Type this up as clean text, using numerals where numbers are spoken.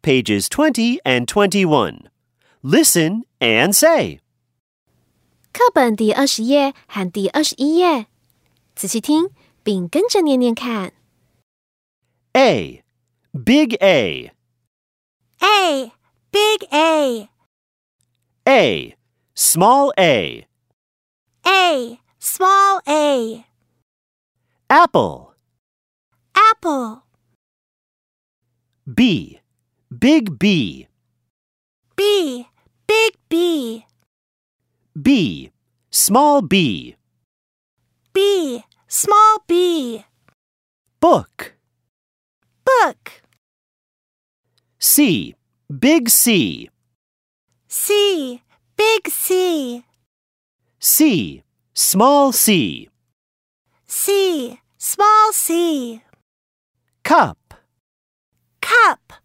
pages 20 and 21. Listen and say. 课本第20页和第21页，仔细听并跟着念念看。 A. Big A. A. Big A. A. Small A. A. Small A. Apple. Apple. B. Big B. B. Big B. B. Small B. B. Small B. Book. Book. C. Big C. C. Big C. C. Small C. C. Small C. Cup. Cup.